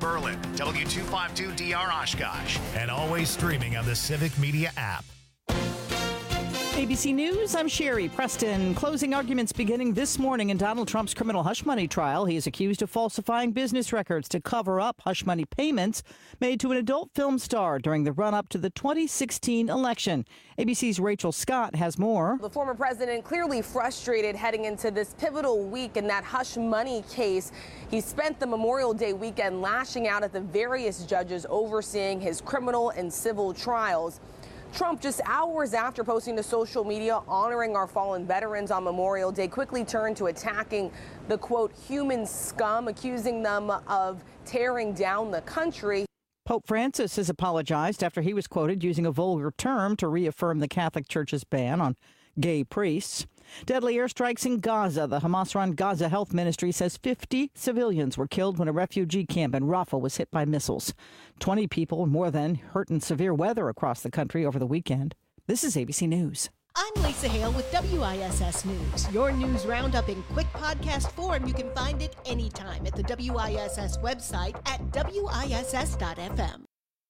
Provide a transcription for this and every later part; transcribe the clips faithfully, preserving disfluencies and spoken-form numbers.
Berlin, W two fifty-two D R Oshkosh, and always streaming on the Civic Media app. A B C News, I'm Sherry Preston. Closing arguments beginning this morning in Donald Trump's criminal hush money trial. He is accused of falsifying business records to cover up hush money payments made to an adult film star during the run-up to the twenty sixteen election. A B C's Rachel Scott has more. The former president clearly frustrated heading into this pivotal week in that hush money case. He spent the Memorial Day weekend lashing out at the various judges overseeing his criminal and civil trials. Trump, just hours after posting to social media honoring our fallen veterans on Memorial Day, quickly turned to attacking the, quote, human scum, accusing them of tearing down the country. Pope Francis has apologized after he was quoted using a vulgar term to reaffirm the Catholic Church's ban on gay priests. Deadly airstrikes in Gaza. The Hamas-run Gaza Health Ministry says fifty civilians were killed when a refugee camp in Rafah was hit by missiles. twenty people, more than, hurt in severe weather across the country over the weekend. This is A B C News. I'm Lisa Hale with W I S S News. Your news roundup in quick podcast form. You can find it anytime at the W I S S website at W I S S dot F M.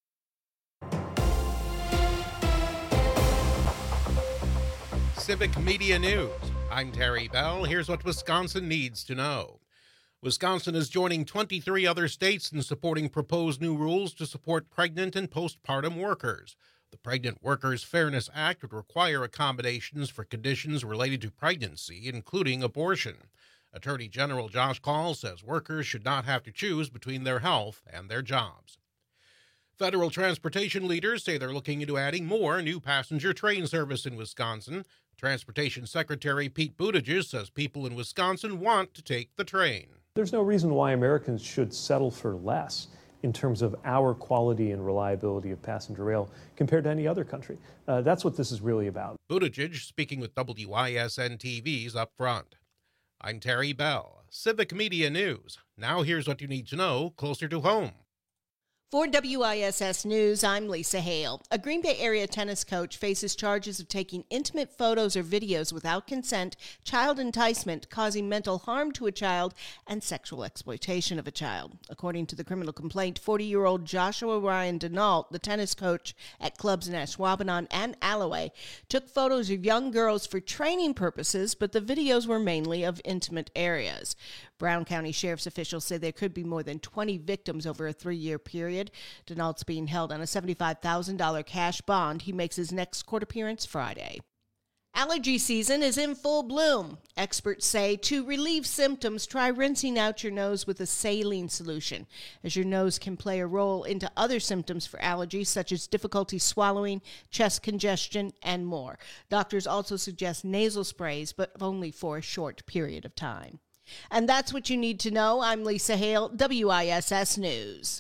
Civic Media News. I'm Terry Bell. Here's what Wisconsin needs to know. Wisconsin is joining twenty-three other states in supporting proposed new rules to support pregnant and postpartum workers. The Pregnant Workers Fairness Act would require accommodations for conditions related to pregnancy, including abortion. Attorney General Josh Kaul says workers should not have to choose between their health and their jobs. Federal transportation leaders say they're looking into adding more new passenger train service in Wisconsin. Transportation Secretary Pete Buttigieg says people in Wisconsin want to take the train. There's no reason why Americans should settle for less in terms of our quality and reliability of passenger rail compared to any other country. Uh, that's what this is really about. Buttigieg speaking with W I S N T V's Up Front. I'm Terry Bell, Civic Media News. Now here's what you need to know closer to home. For W I S S News, I'm Lisa Hale. A Green Bay area tennis coach faces charges of taking intimate photos or videos without consent, child enticement, causing mental harm to a child, and sexual exploitation of a child. According to the criminal complaint, forty-year-old Joshua Ryan Denault, the tennis coach at clubs in Ashwaubenon and Alloway, took photos of young girls for training purposes, but the videos were mainly of intimate areas. Brown County Sheriff's officials say there could be more than twenty victims over a three-year period. Denault's being held on a seventy-five thousand dollars cash bond. He makes his next court appearance Friday. Allergy season is in full bloom. Experts say to relieve symptoms, try rinsing out your nose with a saline solution, as your nose can play a role into other symptoms for allergies, such as difficulty swallowing, chest congestion, and more. Doctors also suggest nasal sprays, but only for a short period of time. And that's what you need to know. I'm Lisa Hale, W I S S News.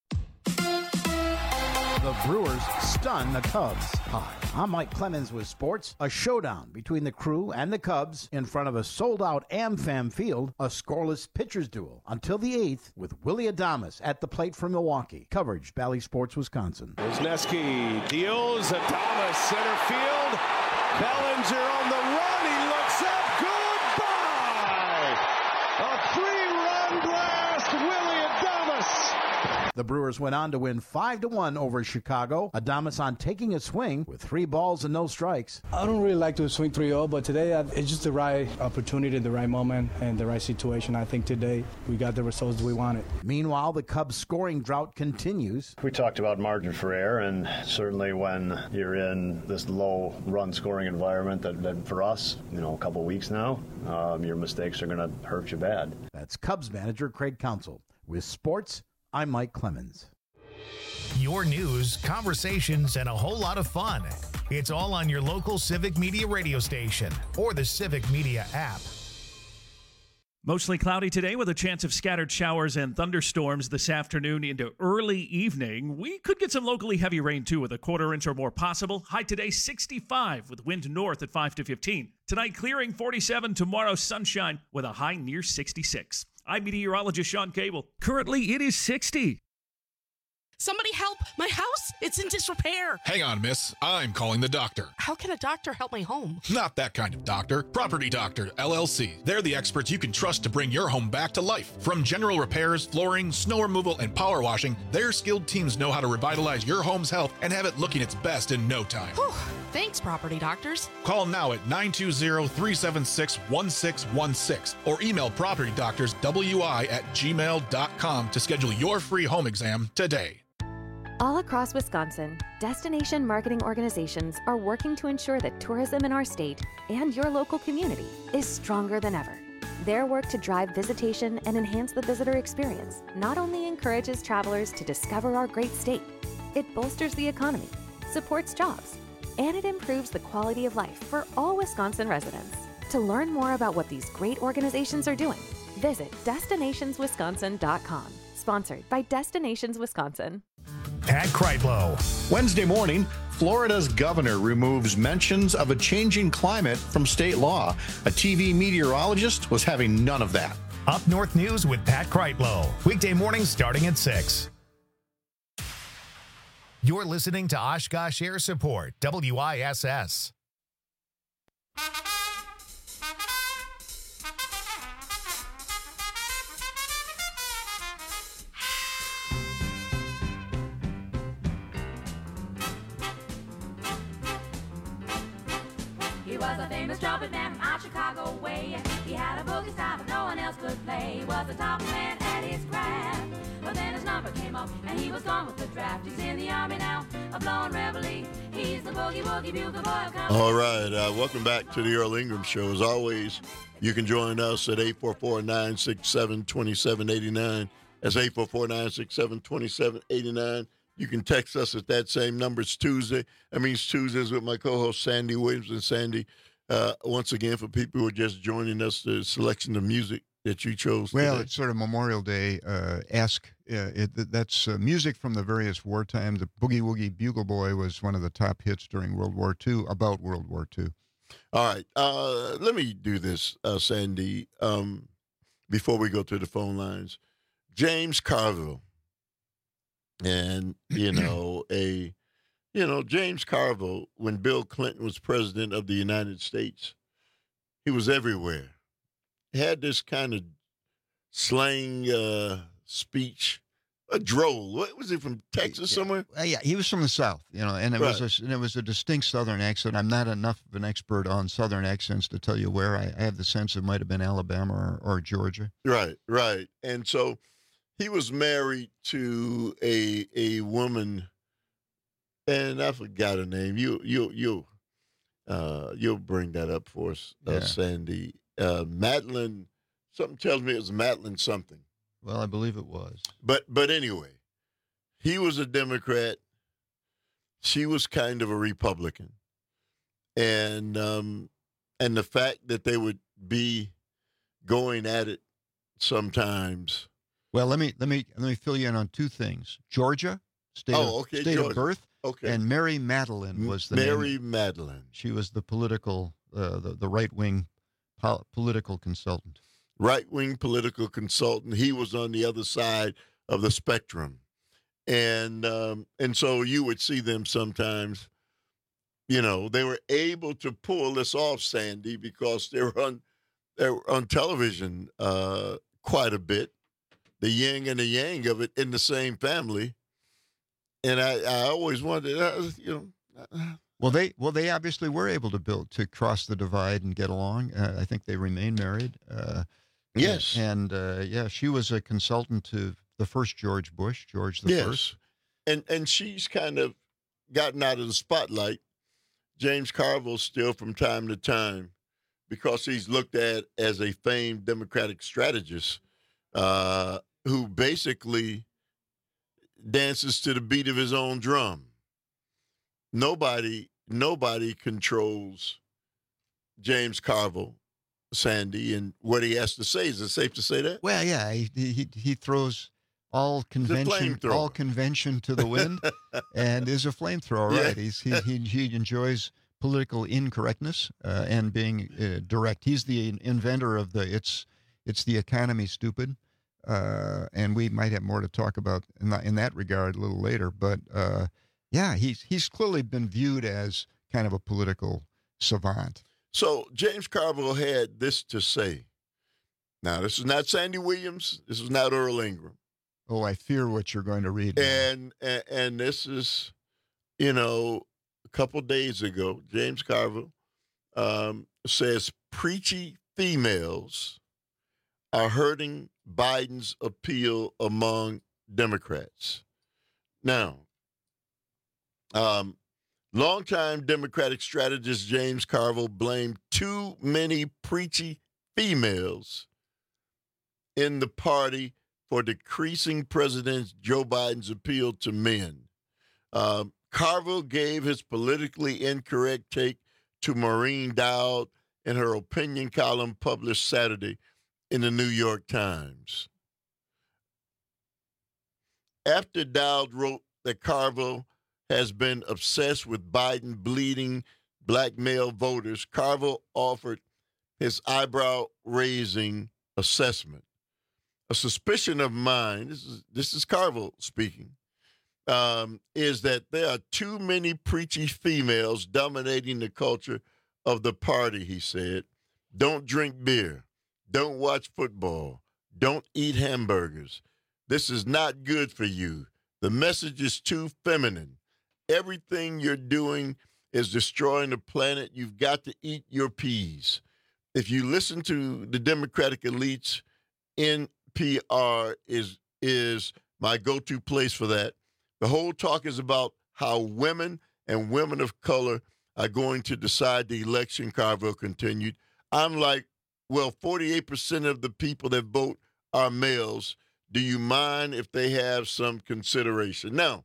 The Brewers stun the Cubs. Hi, I'm Mike Clemens with sports. A showdown between the Crew and the Cubs in front of a sold-out AmFam Field, a scoreless pitcher's duel until the eighth with Willie Adames at the plate from Milwaukee. Coverage, Bally Sports, Wisconsin. Wisniewski deals, Adames center field. Bellinger on the run, he looks up, goodbye! A three-run blast, Willie Adames! The Brewers went on to win five to one over Chicago. Adames on taking a swing with three balls and no strikes. I don't really like to swing three oh, but today it's just the right opportunity, the right moment, and the right situation. I think today we got the results we wanted. Meanwhile, the Cubs' scoring drought continues. We talked about margin for error, and certainly when you're in this low run scoring environment that, that for us, you know, a couple weeks now, um, your mistakes are going to hurt you bad. That's Cubs manager Craig Counsell. With sports, I'm Mike Clemens. Your news, conversations, and a whole lot of fun. It's all on your local Civic Media radio station or the Civic Media app. Mostly cloudy today with a chance of scattered showers and thunderstorms this afternoon into early evening. We could get some locally heavy rain, too, with a quarter inch or more possible. High today, sixty-five, with wind north at five to fifteen. Tonight, clearing, forty-seven. Tomorrow, sunshine with a high near sixty-six. I'm meteorologist Sean Cable. Currently, it is sixty. Somebody help! My house, it's in disrepair. Hang on, miss. I'm calling the doctor. How can a doctor help my home? Not that kind of doctor. Property Doctor, L L C. They're the experts you can trust to bring your home back to life. From general repairs, flooring, snow removal, and power washing, their skilled teams know how to revitalize your home's health and have it looking its best in no time. Whew. Thanks, Property Doctors. Call now at nine two zero, three seven six, one six one six or email property doctors w i at gmail dot com to schedule your free home exam today. All across Wisconsin, destination marketing organizations are working to ensure that tourism in our state and your local community is stronger than ever. Their work to drive visitation and enhance the visitor experience not only encourages travelers to discover our great state, it bolsters the economy, supports jobs, and it improves the quality of life for all Wisconsin residents. To learn more about what these great organizations are doing, visit destinations wisconsin dot com. Sponsored by Destinations Wisconsin. Pat Kreitlow. Wednesday morning, Florida's governor removes mentions of a changing climate from state law. A T V meteorologist was having none of that. Up North News with Pat Kreitlow. Weekday mornings starting at six. You're listening to Oshkosh Air Support, W I S S. He was a famous trumpet man from out Chicago way. He had a boogie style that no one else could play. He was the top man at his craft. But then his number came up and he was gone with the draft. He's in the army now, a blowing reveille. He's the boogie woogie bugle boy of company. All right, uh, welcome back to the Earl Ingram Show. As always, you can join us at eight four four, nine six seven, two seven eight nine. That's eight four four, nine six seven, two seven eight nine. You can text us at that same number. It's Tuesday. That means Tuesdays with my co-host Sandy Williams. And Sandy, uh, once again, for people who are just joining us, the selection of music that you chose Well, today. it's sort of Memorial Day uh, esque. Uh, it, that's uh, music from the various wartime. The Boogie Woogie Bugle Boy was one of the top hits during World War Two, about World War Two. All right. Uh, let me do this, uh, Sandy, um, before we go to the phone lines. James Carville. And, you know, a, you know, James Carville, when Bill Clinton was president of the United States, he was everywhere. He had this kind of slang uh, speech, a droll. What was he, from Texas somewhere? Uh, yeah, he was from the South, you know, and it Right. was a, and it was a distinct Southern accent. I'm not enough of an expert on Southern accents to tell you where. I, I have the sense it might have been Alabama or, or Georgia. Right, right. And so he was married to a a woman, and I forgot her name. You you you uh, you'll bring that up for us, uh, Yeah. Sandy. Uh, Madeline, something tells me it was Madeline something. Well, I believe it was. But but anyway, he was a Democrat. She was kind of a Republican, and um, and the fact that they would be going at it sometimes. Well, let me let me let me fill you in on two things. Georgia, state, Oh, of, okay, state Georgia. of birth, Okay. and Mary Madeline was the Mary name. Madeline. She was the political, uh, the, the right wing pol- political consultant. Right wing political consultant. He was on the other side of the spectrum, and um, and so you would see them sometimes. You know, they were able to pull this off, Sandy, because they were on they were on television uh, quite a bit. The yin and the yang of it in the same family, and I, I always wondered, uh, you know. Uh, Well, they well they obviously were able to build to cross the divide and get along. Uh, I think they remain married. Uh, Yes. and uh, yeah, she was a consultant to the first George Bush, George the yes. First. And and she's kind of gotten out of the spotlight. James Carville still from time to time, because he's looked at as a famed Democratic strategist uh, who basically dances to the beat of his own drum. Nobody, nobody controls James Carville, Sandy, and what he has to say. Is it safe to say that? Well, yeah, he he, he throws all convention flamethrower. all convention to the wind, and is a flamethrower. Yeah. Right? He's he, he he enjoys political incorrectness uh, and being uh, direct. He's the inventor of the it's it's the economy, stupid. uh, and we might have more to talk about in that, in that regard a little later. But uh, yeah, he's he's clearly been viewed as kind of a political savant. So James Carville had this to say. Now, this is not Sandy Williams. This is not Earl Ingram. Oh, I fear what you're going to read now. And, and and this is, you know, a couple days ago, James Carville um, says preachy females are hurting Biden's appeal among Democrats. Now, um, longtime Democratic strategist James Carville blamed too many preachy females in the party for decreasing President Joe Biden's appeal to men. Um, Carville gave his politically incorrect take to Maureen Dowd in her opinion column published Saturday in the New York Times. After Dowd wrote that Carville has been obsessed with Biden bleeding black male voters, Carville offered his eyebrow-raising assessment. A suspicion of mine, this is, this is Carville speaking, um, is that there are too many preachy females dominating the culture of the party, he said. Don't drink beer. Don't watch football. Don't eat hamburgers. This is not good for you. The message is too feminine. Everything you're doing is destroying the planet. You've got to eat your peas. If you listen to the Democratic elites, N P R is is my go-to place for that. The whole talk is about how women and women of color are going to decide the election, Carville continued. I'm like, well, forty-eight percent of the people that vote are males. Do you mind if they have some consideration? Now,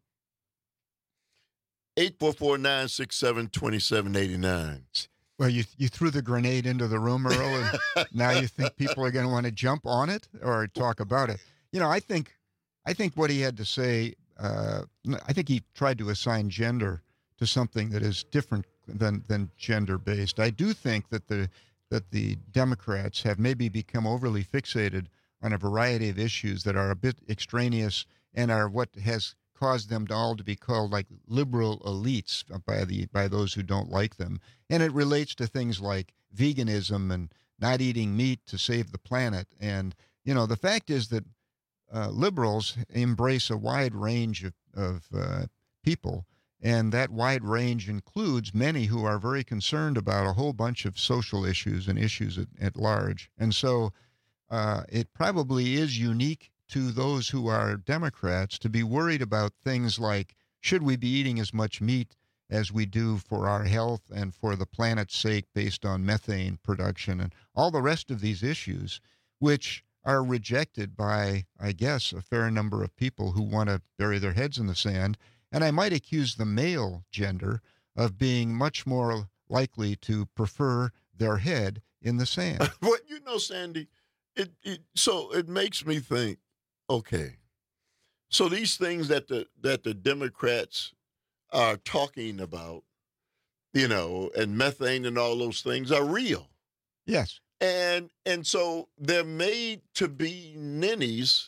eight four four, nine six seven, two seven eight nine. Well, you you threw the grenade into the room, Earl, and now you think people are going to want to jump on it or talk about it. You know, I think I think what he had to say, uh, I think he tried to assign gender to something that is different than than gender-based. I do think that the that the Democrats have maybe become overly fixated on a variety of issues that are a bit extraneous and are what has caused them to all to be called like liberal elites by the by those who don't like them. And it relates to things like veganism and not eating meat to save the planet. And, you know, the fact is that uh, liberals embrace a wide range of, of uh, people, and that wide range includes many who are very concerned about a whole bunch of social issues and issues at, at large. And so uh, it probably is unique to those who are Democrats to be worried about things like, should we be eating as much meat as we do for our health and for the planet's sake based on methane production and all the rest of these issues, which are rejected by, I guess, a fair number of people who want to bury their heads in the sand. And I might accuse the male gender of being much more likely to prefer their head in the sand. Well, you know, Sandy, it, it so it makes me think, okay, so these things that the that the Democrats are talking about, you know, and methane and all those things are real. Yes. And and so they're made to be ninnies.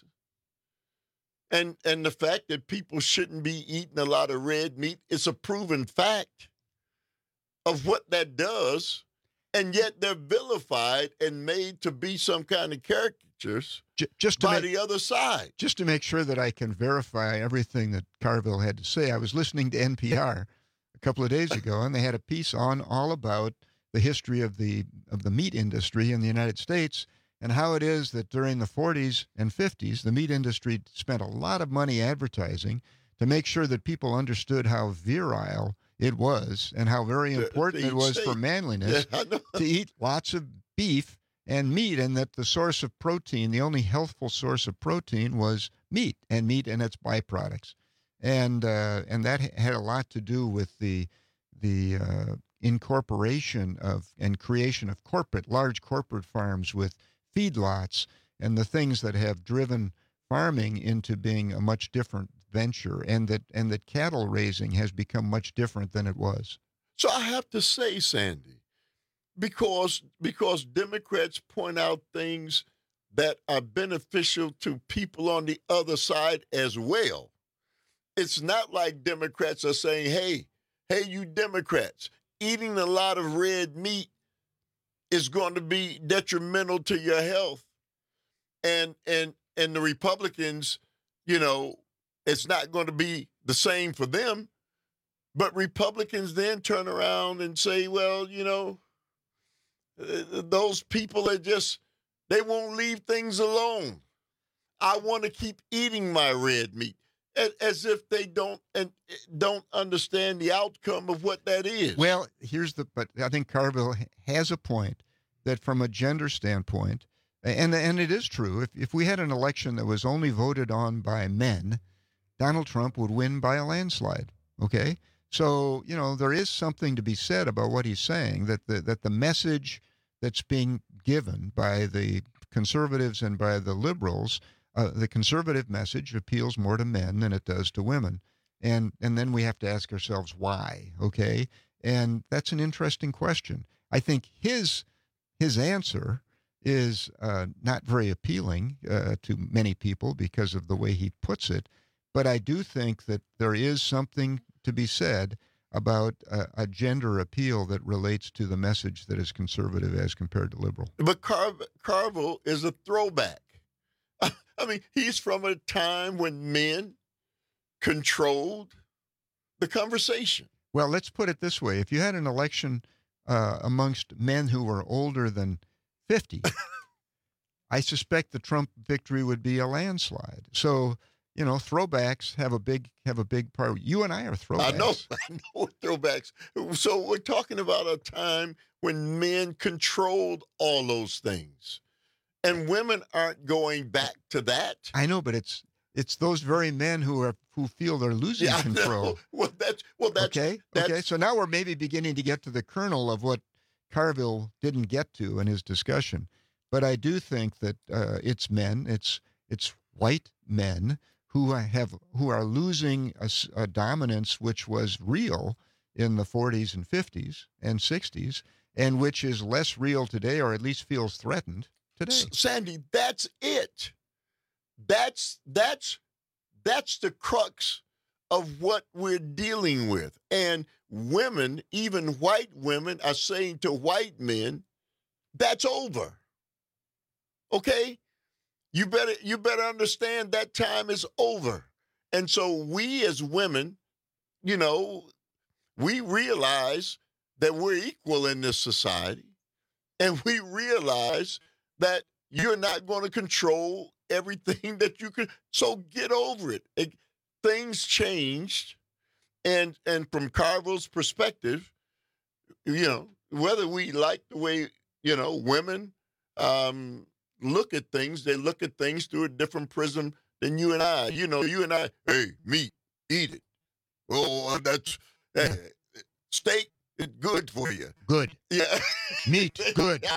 And and the fact that people shouldn't be eating a lot of red meat is a proven fact of what that does. And yet they're vilified and made to be some kind of caricatures J- just to by make, the other side. Just to make sure that I can verify everything that Carville had to say, I was listening to N P R a couple of days ago, and they had a piece on all about the history of the of the meat industry in the United States and how it is that during the forties and fifties, the meat industry spent a lot of money advertising to make sure that people understood how virile it was and how very important it was for manliness yeah, to eat lots of beef and meat, and that the source of protein, the only healthful source of protein, was meat and meat and its byproducts. And uh, and that had a lot to do with the the uh, incorporation of and creation of corporate, large corporate farms with feedlots and the things that have driven farming into being a much different venture, and that and that cattle raising has become much different than it was. So I have to say, Sandy, because because Democrats point out things that are beneficial to people on the other side as well. It's not like Democrats are saying, hey, hey, you Democrats, eating a lot of red meat is going to be detrimental to your health. And and and the Republicans, you know, it's not going to be the same for them. But Republicans then turn around and say, well, you know, uh, those people are just, they won't leave things alone. I want to keep eating my red meat, as, as if they don't and don't understand the outcome of what that is. Well, here's the, but I think Carville has a point that from a gender standpoint, and and it is true, if, if we had an election that was only voted on by men, Donald Trump would win by a landslide, okay? So, you know, there is something to be said about what he's saying, that the, that the message that's being given by the conservatives and by the liberals, uh, the conservative message appeals more to men than it does to women. And and then we have to ask ourselves why, okay? And that's an interesting question. I think his his answer is uh, not very appealing uh, to many people because of the way he puts it. But I do think that there is something to be said about a, a gender appeal that relates to the message that is conservative as compared to liberal. But Car- Carville is a throwback. I mean, he's from a time when men controlled the conversation. Well, let's put it this way. If you had an election uh, amongst men who were older than fifty, I suspect the Trump victory would be a landslide. So, you know, throwbacks have a big have a big part. You and I are throwbacks. I know, I know throwbacks. So we're talking about a time when men controlled all those things, and women aren't going back to that. I know, but it's it's those very men who are who feel they're losing Yeah, I control. know. Well, that's well, that's okay. that's, okay. So now we're maybe beginning to get to the kernel of what Carville didn't get to in his discussion. But I do think that uh, it's men, it's it's white men who have who are losing a, a dominance which was real in the forties and fifties and sixties, and which is less real today, or at least feels threatened today. S- Sandy, that's it. That's that's that's the crux of what we're dealing with. And women, even white women, are saying to white men, "That's over." Okay? You better you better understand that time is over. And so we as women, you know, we realize that we're equal in this society. And we realize that you're not going to control everything that you can. So get over it. it things changed. And and from Carville's perspective, you know, whether we like the way, you know, women um look at things, they look at things through a different prism than you and I. You know, you and I, hey, meat, eat it. Oh, that's uh, steak is good for you. Good. Yeah. Meat, good.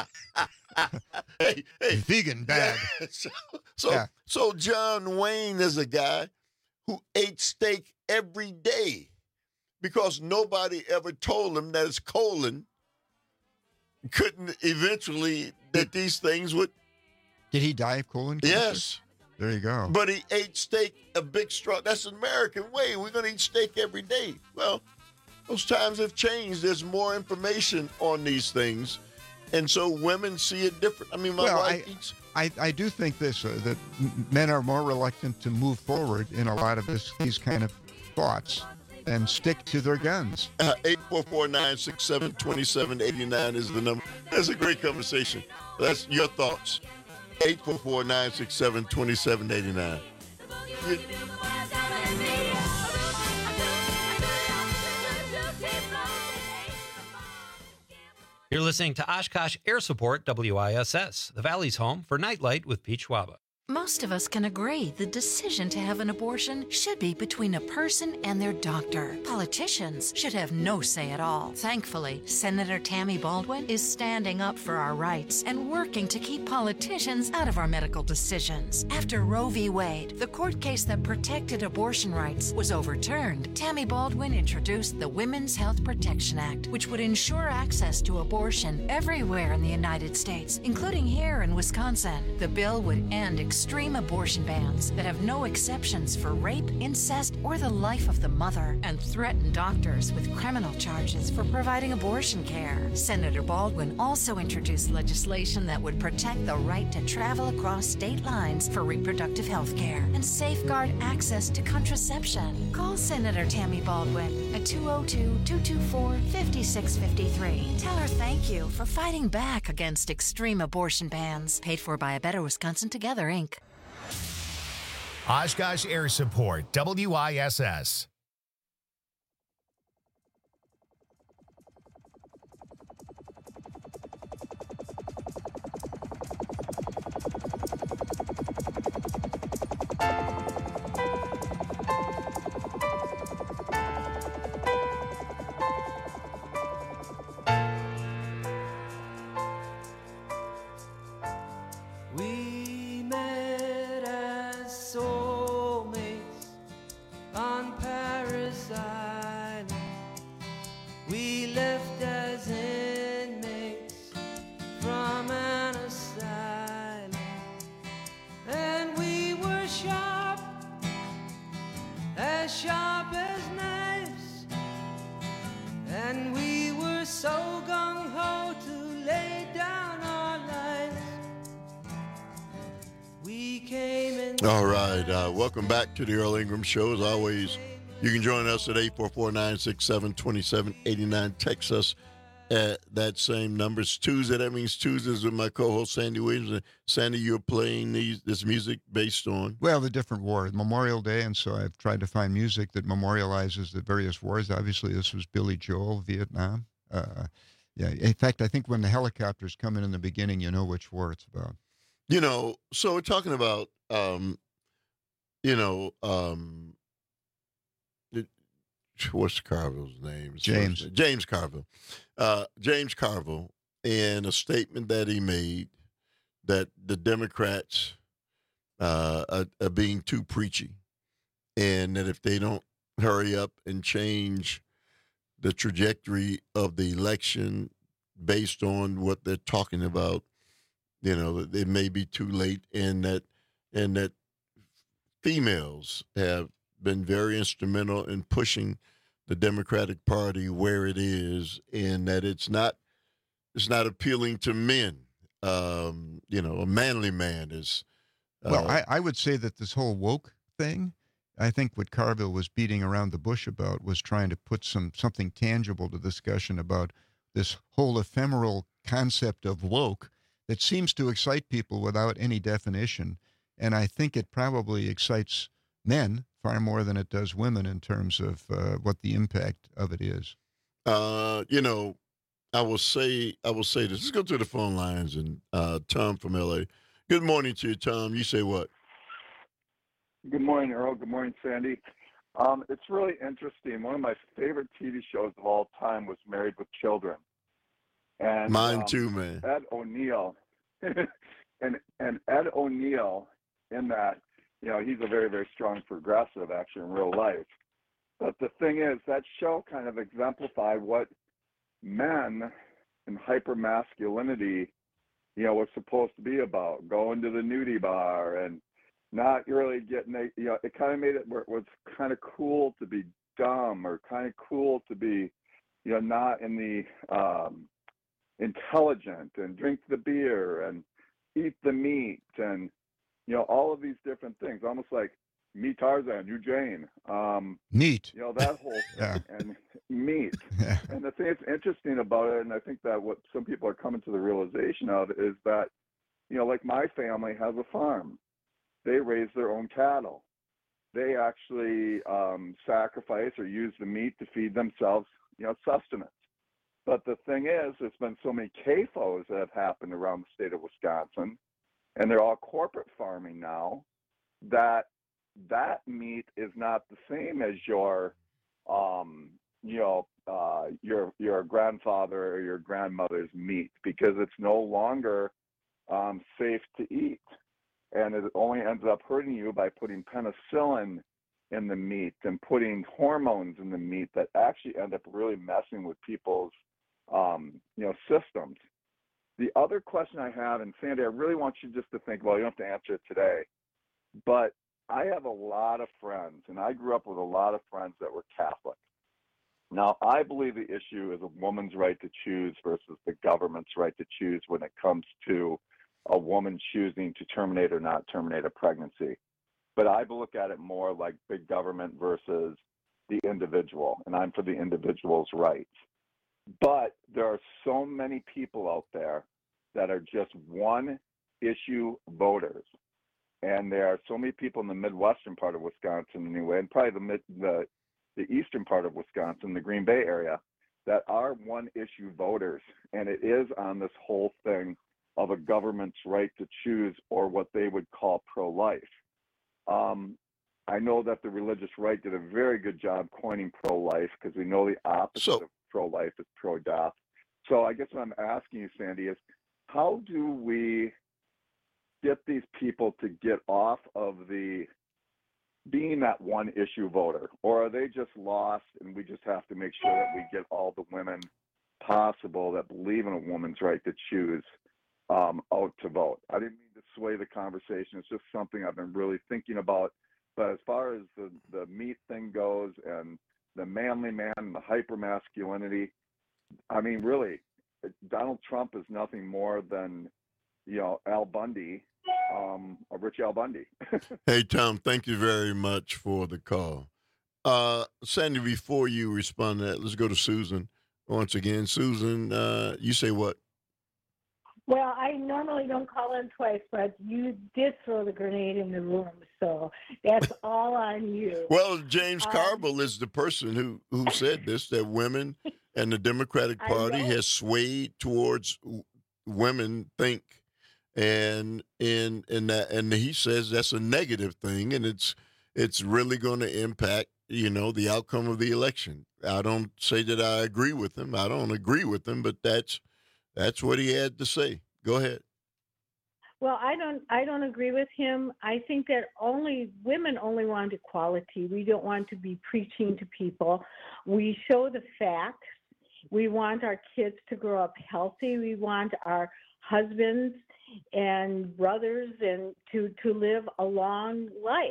hey, hey. Vegan, bad. Yeah. So, so, Yeah. so John Wayne is a guy who ate steak every day because nobody ever told him that his colon couldn't eventually, that these things would. Did he die of colon cancer? Yes. There you go. But he ate steak, a big straw. That's an American way. We're going to eat steak every day. Well, those times have changed. There's more information on these things. And so women see it different. I mean, my well, wife I, eats. I, I do think this, uh, that m- men are more reluctant to move forward in a lot of this, these kind of thoughts and stick to their guns. Uh, eight four four, nine six seven, two seven eight nine is the number. That's a great conversation. That's your thoughts. eight four four, nine six seven, two seven eight nine. You, You're listening to Oshkosh Air Support W I S S, the Valley's home for Nightlight with Pete Schwaba. Most of us can agree the decision to have an abortion should be between a person and their doctor. Politicians should have no say at all. Thankfully, Senator Tammy Baldwin is standing up for our rights and working to keep politicians out of our medical decisions. After Roe v. Wade, the court case that protected abortion rights, was overturned, Tammy Baldwin introduced the Women's Health Protection Act, which would ensure access to abortion everywhere in the United States, including here in Wisconsin. The bill would end extreme abortion bans that have no exceptions for rape, incest, or the life of the mother, and threaten doctors with criminal charges for providing abortion care. Senator Baldwin also introduced legislation that would protect the right to travel across state lines for reproductive health care and safeguard access to contraception. Call Senator Tammy Baldwin at two oh two, two two four, five six five three. Tell her thank you for fighting back against extreme abortion bans. Paid for by A Better Wisconsin Together, Incorporated. Oshkosh Air Support, W I S S. We met as soulmates on Paris Island. We left as inmates from an asylum. And we were sharp, as sharp as knives. And we were so gung-ho to lay down our lives. We came in. All right. Uh, welcome back to the Earl Ingram Show. As always, you can join us at eight four four, nine six seven, two seven eight nine. Text us at that same number. It's Tuesday. That means Tuesdays with my co-host, Sandy Williams. And Sandy, you're playing these, this music based on? Well, the different wars. Memorial Day, and so I've tried to find music that memorializes the various wars. Obviously, this was Billy Joel, Vietnam. Uh, yeah. In fact, I think when the helicopters come in in the beginning, you know which war it's about. You know, so we're talking about, um, you know, um, it, what's Carville's name? His James. name? James Carville. Uh, James Carville, in a statement that he made that the Democrats uh, are, are being too preachy, and that if they don't hurry up and change the trajectory of the election based on what they're talking about, you know, it may be too late, and that and that females have been very instrumental in pushing the Democratic Party where it is, and that it's not it's not appealing to men. Um, you know, a manly man is. Uh, Well, I, I would say that this whole woke thing, I think what Carville was beating around the bush about was trying to put some something tangible to discussion about this whole ephemeral concept of woke that seems to excite people without any definition. And I think it probably excites men far more than it does women in terms of uh, what the impact of it is. Uh, you know, I will say I will say this. Let's go to the phone lines, and uh, Tom from L A. Good morning to you, Tom. You say what? Good morning, Earl. Good morning, Sandy. Um, it's really interesting. One of my favorite T V shows of all time was Married with Children. And, Mine um, too, man. Ed O'Neill, and and Ed O'Neill in that, you know, he's a very, very strong progressive actually in real life. But the thing is, that show kind of exemplified what men and hypermasculinity, you know, was supposed to be about. Going to the nudie bar and not really getting, a, you know, it kind of made it where it was kind of cool to be dumb, or kind of cool to be, you know, not in the um, intelligent, and drink the beer and eat the meat, and, you know, all of these different things, almost like me Tarzan, you Jane. Um, Meat. You know, that whole Yeah. thing. And meat. Yeah. And the thing that's interesting about it, and I think that what some people are coming to the realization of, is that, you know, like my family has a farm. They raise their own cattle. They actually um, sacrifice or use the meat to feed themselves, you know, sustenance. But the thing is, there's been so many C A F Os that have happened around the state of Wisconsin, and they're all corporate farming now, that that meat is not the same as your, um, you know, uh, your your grandfather or your grandmother's meat, because it's no longer um, safe to eat, and it only ends up hurting you by putting penicillin in the meat and putting hormones in the meat that actually end up really messing with people's, um, you know, systems. The other question I have, and Sandy, I really want you just to think, well, you don't have to answer it today, but I have a lot of friends, and I grew up with a lot of friends that were Catholic. Now, I believe the issue is a woman's right to choose versus the government's right to choose when it comes to a woman choosing to terminate or not terminate a pregnancy. But I look at it more like big government versus the individual, and I'm for the individual's rights. But there are so many people out there that are just one issue voters. And there are so many people in the Midwestern part of Wisconsin anyway, and probably the mid, the the eastern part of Wisconsin, the Green Bay area, that are one issue voters. And it is on this whole thing of a government's right to choose, or what they would call pro-life. Um, I know that the religious right did a very good job coining pro-life, because we know the opposite So- of pro-life is pro-death. So I guess what I'm asking you, Sandy, is how do we get these people to get off of the being that one issue voter, or are they just lost and we just have to make sure that we get all the women possible that believe in a woman's right to choose um, out to vote? I didn't mean to sway the conversation. It's just something I've been really thinking about. But as far as the, the meat thing goes, and the manly man and the hyper-masculinity, I mean, really, Donald Trump is nothing more than, you know, Al Bundy, um, a rich Al Bundy. Hey, Tom, thank you very much for the call. Uh, Sandy, before you respond to that, let's go to Susan once again. Susan, uh, you say what? Well, I normally don't call in twice, but you did throw the grenade in the room, so that's all on you. Well, James Um, Carville is the person who, who said this, that women and the Democratic I Party know. has swayed towards w- women think, and and and that, and he says that's a negative thing, and it's it's really going to impact, you know, the outcome of the election. I don't say that I agree with him. I don't agree with him, but that's that's what he had to say. Go ahead. Well, I don't I don't agree with him. I think that only women only want equality. We don't want to be preaching to people. We show the facts. We want our kids to grow up healthy. We want our husbands and brothers and to to live a long life.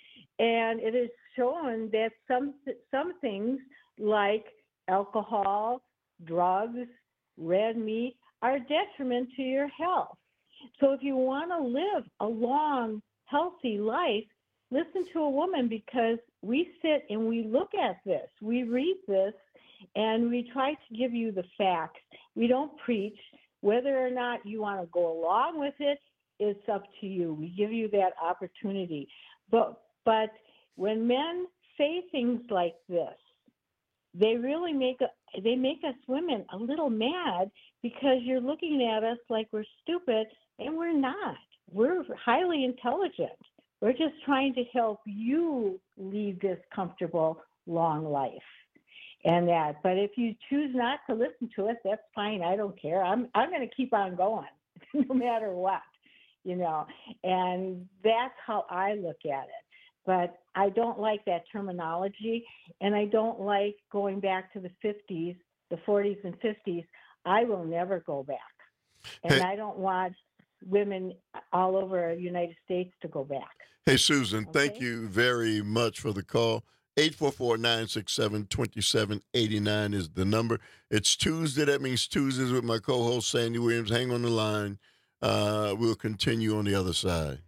And it is shown that some some things like alcohol, drugs, red meat are a detriment to your health. So if you want to live a long, healthy life, listen to a woman, because we sit and we look at this, we read this, and we try to give you the facts. We don't preach. Whether or not you want to go along with it, it's up to you. We give you that opportunity. But but when men say things like this, they really make a, they make us women a little mad, because you're looking at us like we're stupid, and we're not. We're highly intelligent. We're just trying to help you lead this comfortable, long life. And that, but if you choose not to listen to us, that's fine. I don't care. I'm I'm going to keep on going, no matter what, you know. And that's how I look at it. But I don't like that terminology, and I don't like going back to the fifties, the forties and fifties. I will never go back, and Hey. I don't want women all over the United States to go back. Hey, Susan, thank you very much for the call. eight four four, nine six seven, two seven eight nine is the number. It's Tuesday. That means Tuesdays with my co-host, Sandy Williams. Hang on the line. Uh, we'll continue on the other side.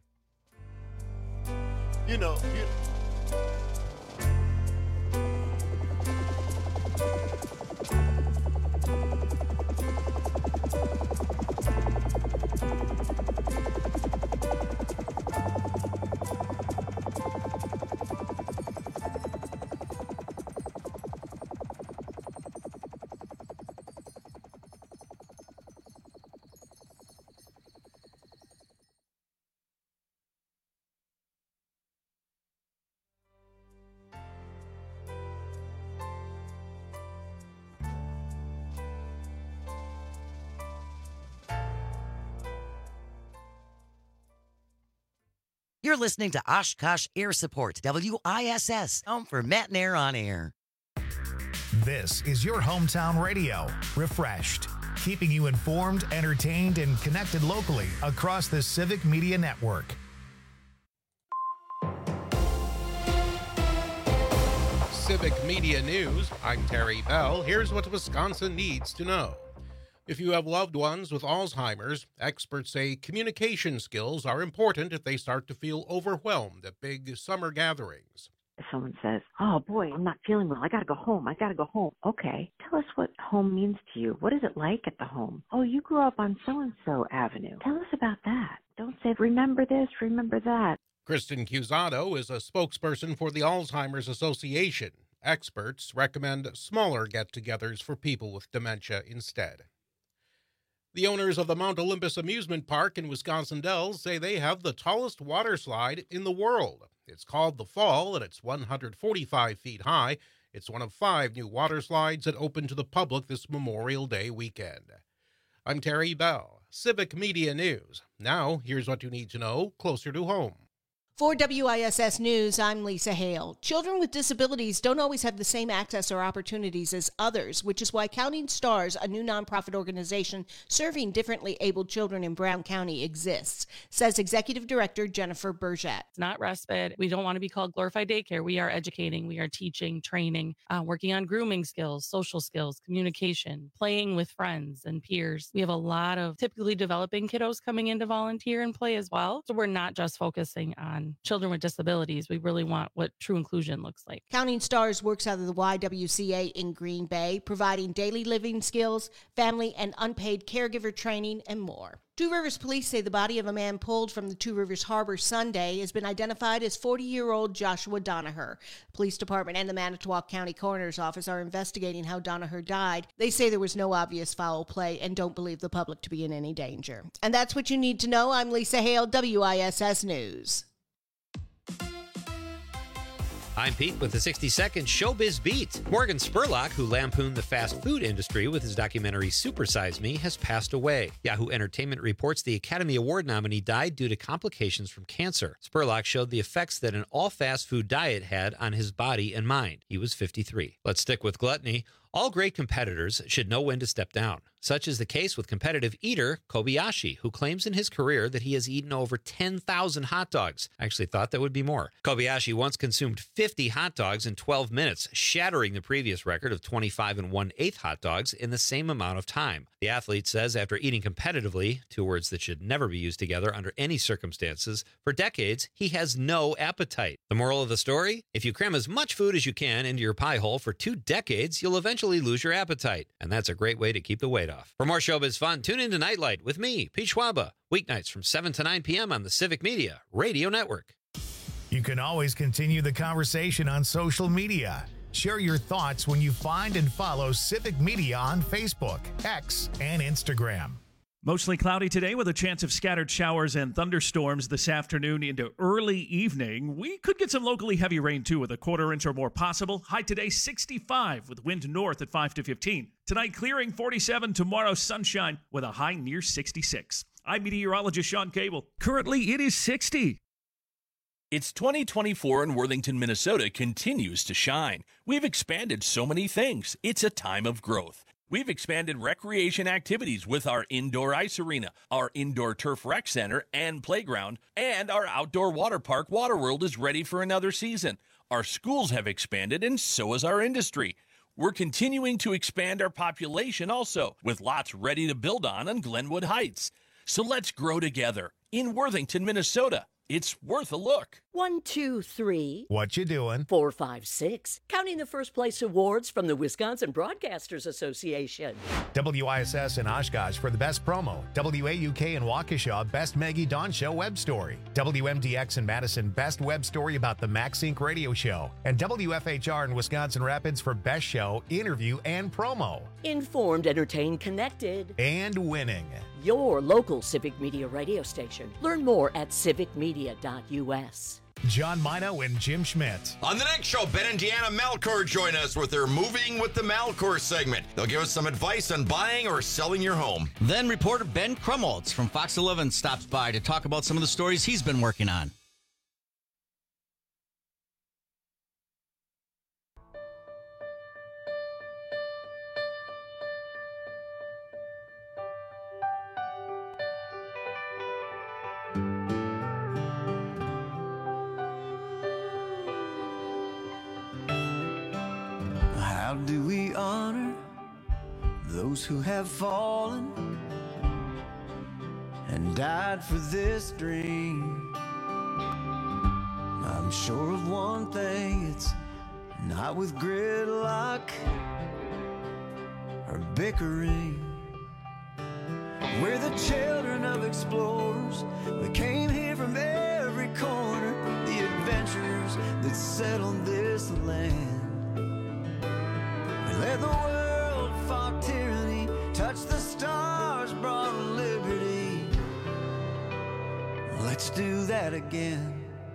You know, you, You're listening to Oshkosh Air Support, W I S S, home for Matt and Air on Air. This is your hometown radio, Refreshed, keeping you informed, entertained, and connected locally across the Civic Media Network. Civic Media News, I'm Terry Bell. Here's what Wisconsin needs to know. If you have loved ones with Alzheimer's, experts say communication skills are important if they start to feel overwhelmed at big summer gatherings. If someone says, oh boy, I'm not feeling well, I gotta go home, I gotta go home. Okay, tell us what home means to you. What is it like at the home? Oh, you grew up on so-and-so avenue. Tell us about that. Don't say, remember this, remember that. Kristen Cusado is a spokesperson for the Alzheimer's Association. Experts recommend smaller get-togethers for people with dementia instead. The owners of the Mount Olympus Amusement Park in Wisconsin Dells say they have the tallest water slide in the world. It's called The Fall, and it's one hundred forty-five feet high. It's one of five new water slides that open to the public this Memorial Day weekend. I'm Terry Bell, Civic Media News. Now, here's what you need to know closer to home. For W I S S News, I'm Lisa Hale. Children with disabilities don't always have the same access or opportunities as others, which is why Counting Stars, a new nonprofit organization serving differently abled children in Brown County, exists, says Executive Director Jennifer Burgett. It's not respite. We don't want to be called glorified daycare. We are educating, we are teaching, training, uh, working on grooming skills, social skills, communication, playing with friends and peers. We have a lot of typically developing kiddos coming in to volunteer and play as well. So we're not just focusing on children with disabilities. We really want what true inclusion looks like. Counting Stars works out of the Y W C A in Green Bay, providing daily living skills, family and unpaid caregiver training, and more. Two Rivers police say the body of a man pulled from the Two Rivers Harbor Sunday has been identified as forty-year-old Joshua Donaher. The police department and the Manitowoc County Coroner's Office are investigating how Donaher died. They say there was no obvious foul play and don't believe the public to be in any danger. And that's what you need to know. I'm Lisa Hale, W I S S News. I'm Pete with the sixty second Showbiz Beat. Morgan Spurlock, who lampooned the fast food industry with his documentary Supersize Me, has passed away. Yahoo Entertainment reports the Academy Award nominee died due to complications from cancer. Spurlock showed the effects that an all-fast food diet had on his body and mind. He was fifty-three. Let's stick with gluttony. All great competitors should know when to step down. Such is the case with competitive eater Kobayashi, who claims in his career that he has eaten over ten thousand hot dogs. I actually thought that would be more. Kobayashi once consumed fifty hot dogs in twelve minutes, shattering the previous record of twenty-five and one-eighth hot dogs in the same amount of time. The athlete says after eating competitively, two words that should never be used together under any circumstances, for decades, he has no appetite. The moral of the story? If you cram as much food as you can into your pie hole for two decades, you'll eventually lose your appetite. And that's a great way to keep the weight off. For more showbiz fun, tune in to Nightlight with me, Pete Schwaba, weeknights from seven to nine p.m. on the Civic Media Radio Network. You can always continue the conversation on social media. Share your thoughts when you find and follow Civic Media on Facebook, X, and Instagram. Mostly cloudy today with a chance of scattered showers and thunderstorms this afternoon into early evening. We could get some locally heavy rain too, with a quarter inch or more possible. High today sixty-five with wind north at five to fifteen. Tonight clearing forty-seven. Tomorrow sunshine with a high near sixty-six. I'm meteorologist Sean Cable. Currently it is sixty. It's twenty twenty-four and Worthington, Minnesota continues to shine. We've expanded so many things. It's a time of growth. We've expanded recreation activities with our indoor ice arena, our indoor turf rec center and playground, and our outdoor water park, Waterworld, is ready for another season. Our schools have expanded, and so has our industry. We're continuing to expand our population also, with lots ready to build on on Glenwood Heights. So let's grow together in Worthington, Minnesota. It's worth a look. One, two, three. What you doing? Four, five, six. Counting the first place awards from the Wisconsin Broadcasters Association. W I S S in Oshkosh for the best promo. W A U K in Waukesha, best Maggie Dawn Show web story. W M D X in Madison, best web story about the MaxSync radio show. And W F H R in Wisconsin Rapids for best show, interview, and promo. Informed, entertained, connected. And winning. Your local Civic Media radio station. Learn more at civic media dot U S. John Mino and Jim Schmidt. On the next show, Ben and Deanna Malcor join us with their Moving with the Malcor segment. They'll give us some advice on buying or selling your home. Then reporter Ben Krumholtz from Fox eleven stops by to talk about some of the stories he's been working on. How do we honor those who have fallen and died for this dream? I'm sure of one thing, it's not with gridlock or bickering. We're the children of explorers. We came here from every corner, the adventurers that settled this land. We led the world, fought tyranny, touched the stars, brought liberty. Let's do that again.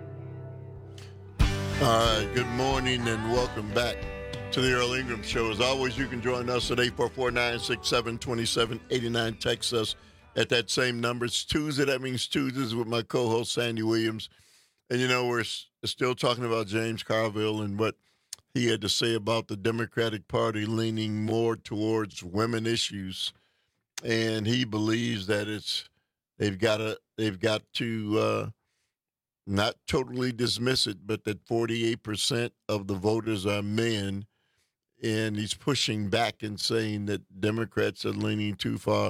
All right, good morning and welcome back to the Earl Ingram Show. As always, you can join us at eight four four, nine six seven, two seven eight nine. Text us at that same number. It's Tuesday. That means Tuesdays with my co-host, Sandy Williams. And, you know, we're s- still talking about James Carville and what he had to say about the Democratic Party leaning more towards women issues. And he believes that it's they've got to they've got to uh, not totally dismiss it, but that forty-eight percent of the voters are men. And he's pushing back and saying that Democrats are leaning too far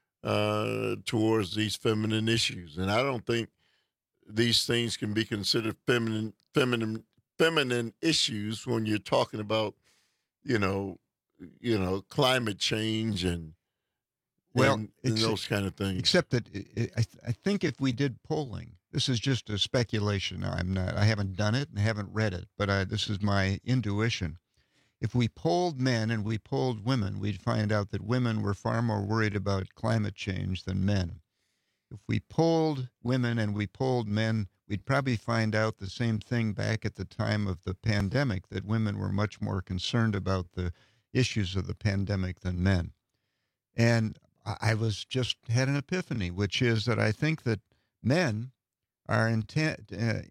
uh, towards these feminine issues. And I don't think these things can be considered feminine, feminine, feminine issues when you're talking about, you know, you know, climate change and well, and, and those kind of things. Except that it, it, I, th- I think if we did polling, this is just a speculation. I'm not. I haven't done it and haven't read it, but I, this is my intuition. If we polled men and we polled women, we'd find out that women were far more worried about climate change than men. If we polled women and we polled men, we'd probably find out the same thing back at the time of the pandemic, that women were much more concerned about the issues of the pandemic than men. And I was just had an epiphany, which is that I think that men are intent, uh,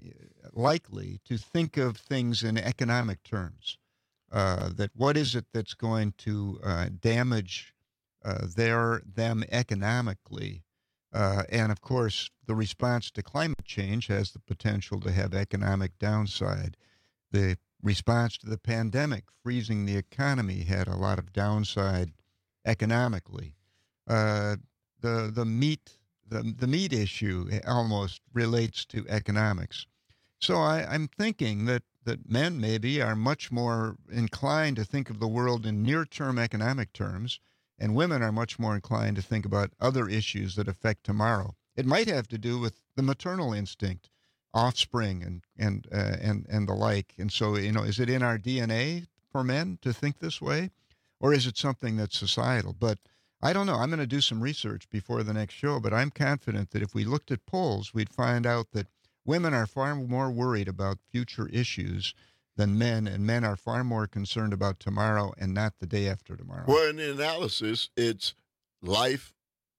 likely to think of things in economic terms. Uh, that what is it that's going to uh, damage uh, their them economically, uh, and of course the response to climate change has the potential to have economic downside. The response to the pandemic, freezing the economy, had a lot of downside economically. Uh, the the meat the the meat issue almost relates to economics. So I, I'm thinking that. that men maybe are much more inclined to think of the world in near-term economic terms, and women are much more inclined to think about other issues that affect tomorrow. It might have to do with the maternal instinct, offspring, and and uh, and and the like. And so, you know, is it in our D N A for men to think this way, or is it something that's societal? But I don't know. I'm going to do some research before the next show, but I'm confident that if we looked at polls, we'd find out that women are far more worried about future issues than men, and men are far more concerned about tomorrow and not the day after tomorrow. Well, in the analysis, it's life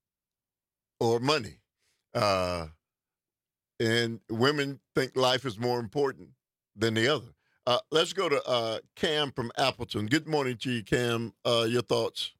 or money. Uh, and women think life is more important than the other. Uh, let's go to uh, Cam from Appleton. Good morning to you, Cam. Uh, your thoughts?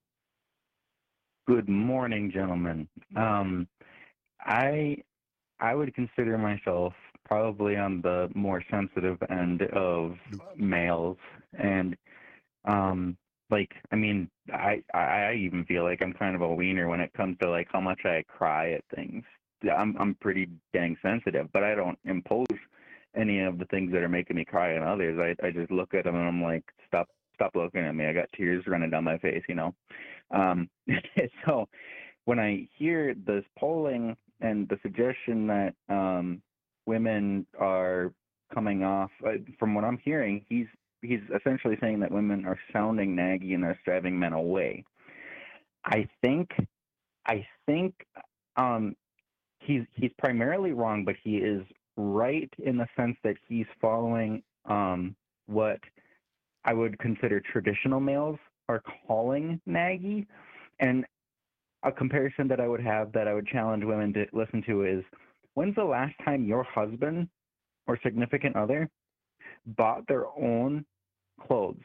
Good morning, gentlemen. Um, I... I would consider myself probably on the more sensitive end of males. And, um, like, I mean, I, I even feel like I'm kind of a wiener when it comes to, like, how much I cry at things. I'm, I'm pretty dang sensitive, but I don't impose any of the things that are making me cry on others. I, I just look at them and I'm like, stop, stop looking at me. I got tears running down my face, you know? Um, so when I hear this polling and the suggestion that um, women are coming off, uh, from what I'm hearing, he's he's essentially saying that women are sounding naggy and they're driving men away. I think, I think um, he's he's primarily wrong, but he is right in the sense that he's following um, what I would consider traditional males are calling naggy, and a comparison that I would have that I would challenge women to listen to is, when's the last time your husband or significant other bought their own clothes?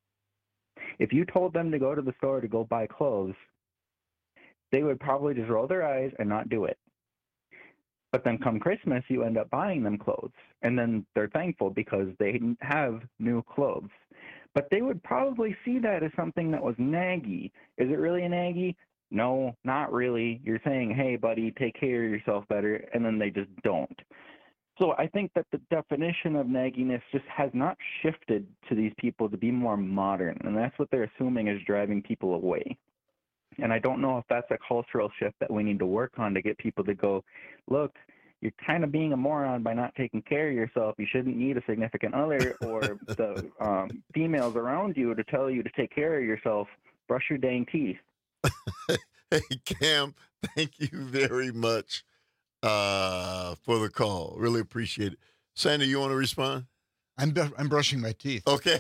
If you told them to go to the store to go buy clothes, they would probably just roll their eyes and not do it. But then come Christmas, you end up buying them clothes, and then they're thankful because they have new clothes. but they would probably see that as something that was naggy. Is it really a naggy? No, not really. You're saying, hey, buddy, take care of yourself better, and then they just don't. So I think that the definition of nagginess just has not shifted to these people to be more modern, and that's what they're assuming is driving people away. And I don't know if that's a cultural shift that we need to work on to get people to go, look, you're kind of being a moron by not taking care of yourself. You shouldn't need a significant other or the um, females around you to tell you to take care of yourself. Brush your dang teeth. Hey, Cam, thank you very much uh, for the call. Really appreciate it. Sandy, you want to respond? I'm br- I'm brushing my teeth. Okay.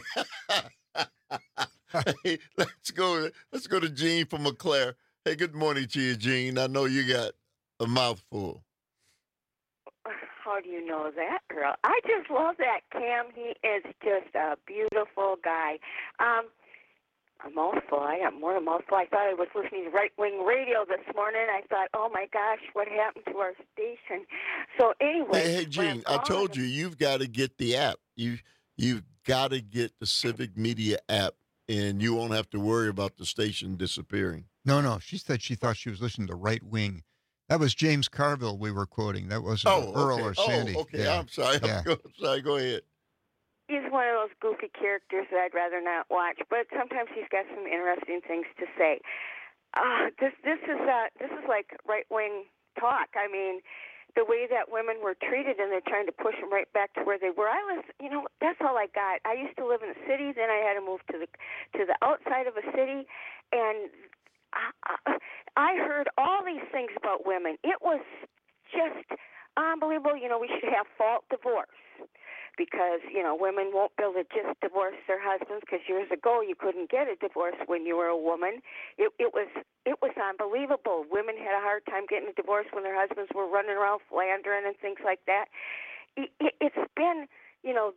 Hey, let's go. Let's go to Gene from McClare. Hey, good morning to you, Gene. I know you got a mouthful. How do you know that, Earl? I just love that Cam. He is just a beautiful guy. Um, a mouthful. I got more than a mouthful. I thought I was listening to right-wing radio this morning. I thought, oh, my gosh, what happened to our station? So anyway. Hey, hey Gene, I told you, you've got to get the app. You, you've got to get the Civic Media app, and you won't have to worry about the station disappearing. No, no. She said she thought she was listening to right wing. That was James Carville we were quoting. That wasn't oh, Earl okay. or Sandy. Oh, okay. Yeah. I'm sorry. Yeah. I'm sorry. Go ahead. He's one of those goofy characters that I'd rather not watch, but sometimes he's got some interesting things to say. Uh, this this is uh, this is like right wing talk. I mean, the way that women were treated, and they're trying to push them right back to where they were. I was, you know, that's all I got. I used to live in a city, then I had to move to the to the outside of a city, and I, I heard all these things about women. It was just unbelievable. You know, we should have fault divorce because, you know, women won't be able to just divorce their husbands because years ago you couldn't get a divorce when you were a woman. It, it was it was unbelievable. Women had a hard time getting a divorce when their husbands were running around philandering and things like that. It, it, it's been, you know,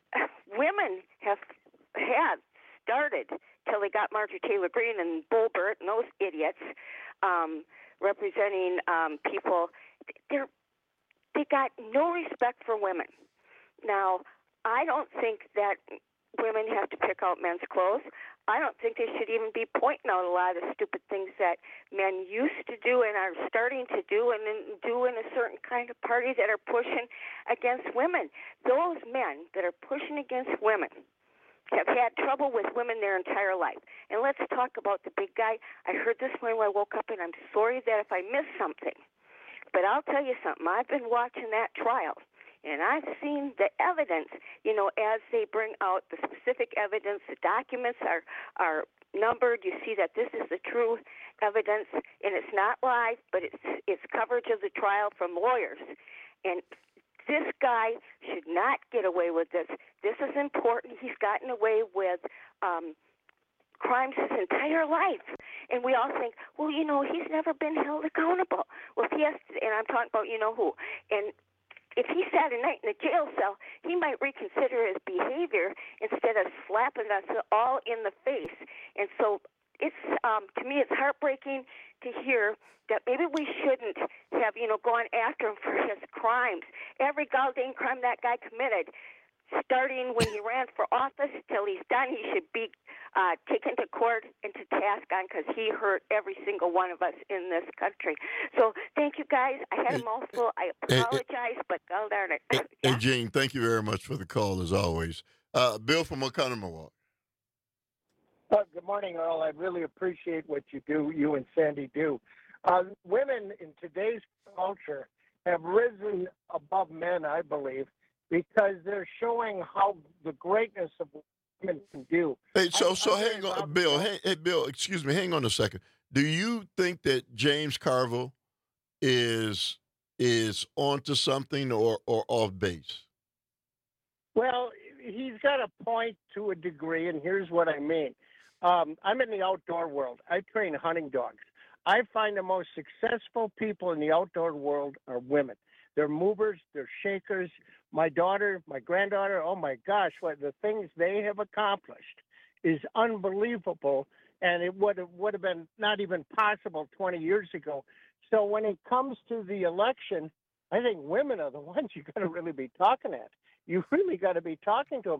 women have had started till they got Marjorie Taylor Greene and Boebert and those idiots um, representing um, people. They're, they got no respect for women. Now, I don't think that women have to pick out men's clothes. I don't think they should even be pointing out a lot of the stupid things that men used to do and are starting to do and then do in a certain kind of party that are pushing against women. Those men that are pushing against women have had trouble with women their entire life. And let's talk about the big guy. I heard this when I woke up, and I'm sorry that if I missed something. But I'll tell you something. I've been watching that trial, and I've seen the evidence, you know, as they bring out the specific evidence. The documents are, are numbered. You see that this is the true evidence, and it's not live, but it's, it's coverage of the trial from lawyers. And this guy should not get away with this. This is important. He's gotten away with um, crimes his entire life. And we all think, well, you know, he's never been held accountable. Well, if he has to, and I'm talking about you know who. And if he sat a night in a jail cell, he might reconsider his behavior instead of slapping us all in the face. And so it's, um, to me, it's heartbreaking to hear that maybe we shouldn't have, you know, gone after him for his crimes. Every goddamn crime that guy committed, starting when he ran for office till he's done, he should be uh, taken to court and to task on because he hurt every single one of us in this country. So thank you, guys. I had a mouthful. I apologize, but God darn it. Hey, hey, Gene, thank you very much for the call, as always. Uh, Bill from Oconomowoc. Uh, good morning, Earl. I really appreciate what you do, you and Sandy do. Uh, women in today's culture have risen above men, I believe, because they're showing how the greatness of women can do. Hey, so I, so I'm hang very on, Bill. Hey, hey, Bill. Excuse me. Hang on a second. Do you think that James Carville is is onto something or or off base? Well, he's got a point to a degree, and here's what I mean. Um, I'm in the outdoor world. I train hunting dogs. I find the most successful people in the outdoor world are women. They're movers, they're shakers. My daughter, my granddaughter, oh my gosh, what the things they have accomplished is unbelievable, and it would have, would have been not even possible twenty years ago. So when it comes to the election, I think women are the ones you got to really be talking at. You really got to be talking to them.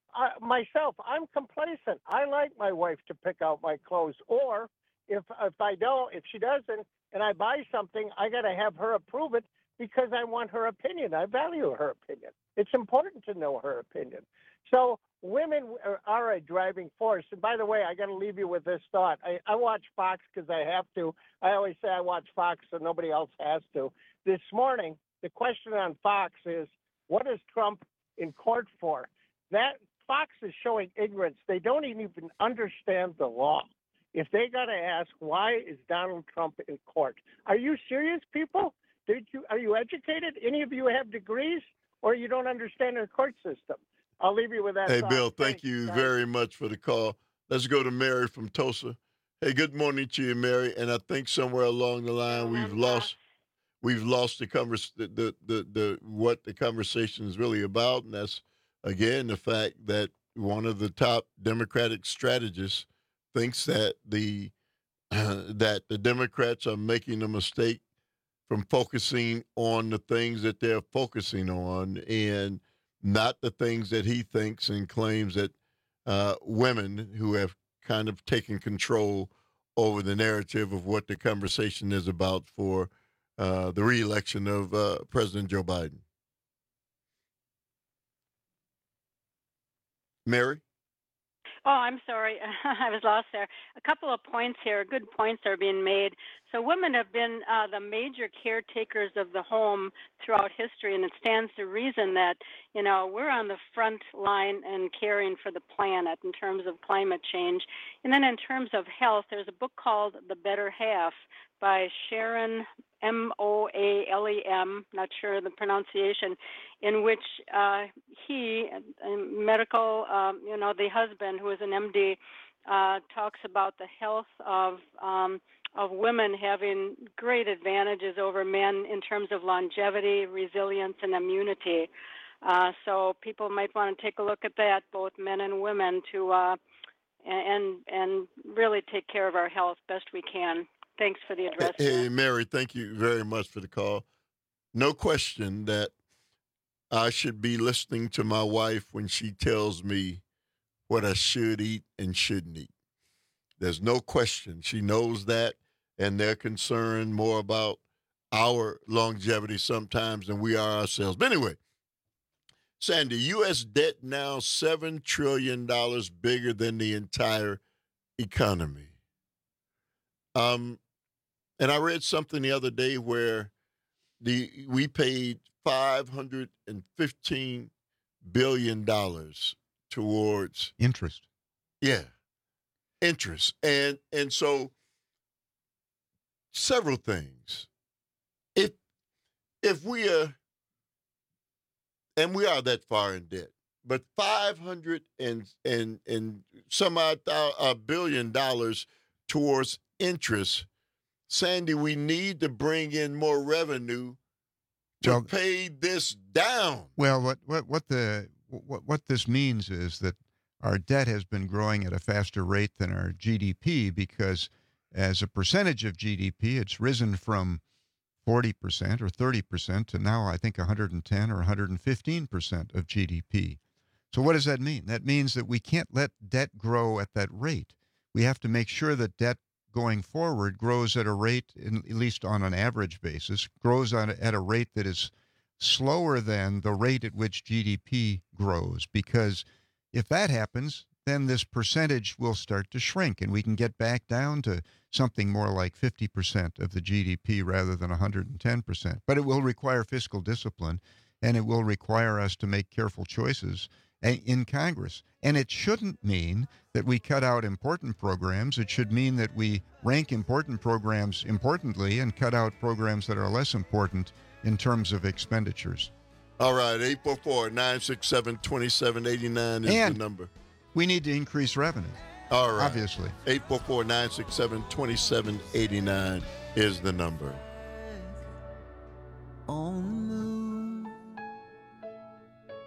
uh, myself, I'm complacent. I like my wife to pick out my clothes. Or if if I don't, if she doesn't, and I buy something, I got to have her approve it because I want her opinion. I value her opinion. It's important to know her opinion. So women are a driving force. And by the way, I got to leave you with this thought. I, I watch Fox because I have to. I always say I watch Fox so nobody else has to. This morning, the question on Fox is, what is Trump in court for? That Fox is showing ignorance. They don't even understand the law. If they got to ask, why is Donald Trump in court? Are you serious, people? Did you, are you educated? Any of you have degrees, or you don't understand the court system? I'll leave you with that. Hey, thought. Bill, thank Thanks, you guys. very much for the call. Let's go to Mary from Tulsa. Hey, good morning to you, Mary. And I think somewhere along the line we've lost we've lost the convers the, the the the what the conversation is really about, and that's again the fact that one of the top Democratic strategists thinks that the uh, that the Democrats are making a mistake from focusing on the things that they're focusing on and not the things that he thinks and claims that uh, women who have kind of taken control over the narrative of what the conversation is about for uh, the reelection of uh, President Joe Biden. Mary? Oh, I'm sorry. I was lost there. A couple of points here. Good points are being made. So women have been uh, the major caretakers of the home throughout history, and it stands to reason that, you know, we're on the front line and caring for the planet in terms of climate change. And then in terms of health, there's a book called The Better Half by Sharon, M O A L E M, not sure the pronunciation, in which uh, he, a medical, um, you know, the husband, who is an M D, uh, talks about the health of um, of women having great advantages over men in terms of longevity, resilience, and immunity. Uh, so people might want to take a look at that, both men and women, to uh, and and really take care of our health best we can. Thanks for the address. Hey, Mary, thank you very much for the call. No question that I should be listening to my wife when she tells me what I should eat and shouldn't eat. There's no question. She knows that, and they're concerned more about our longevity sometimes than we are ourselves. But anyway, Sandy, U S debt now seven trillion dollars bigger than the entire economy. Um, and I read something the other day where the we paid five hundred fifteen billion dollars towards interest. Yeah, interest. And and so several things. If if we are, and we are that far in debt, but five hundred and and and some odd thou, a billion dollars towards interest, Sandy, we need to bring in more revenue to well, pay this down. Well, what what what the what what this means is that our debt has been growing at a faster rate than our G D P, because as a percentage of G D P, it's risen from forty percent or thirty percent to now I think one hundred ten or one hundred fifteen percent of G D P. So what does that mean? That means that we can't let debt grow at that rate. We have to make sure that debt going forward grows at a rate, in, at least on an average basis, grows on, at a rate that is slower than the rate at which G D P grows. Because if that happens, then this percentage will start to shrink, and we can get back down to something more like fifty percent of the G D P rather than one hundred ten percent. But it will require fiscal discipline, and it will require us to make careful choices in Congress. And it shouldn't mean that we cut out important programs. It should mean that we rank important programs importantly and cut out programs that are less important in terms of expenditures. All right, eight four four, nine six seven, two seven eight nine is and the number. We need to increase revenue. All right. Obviously. eight four four, nine six seven, two seven eight nine is the number. On the moon.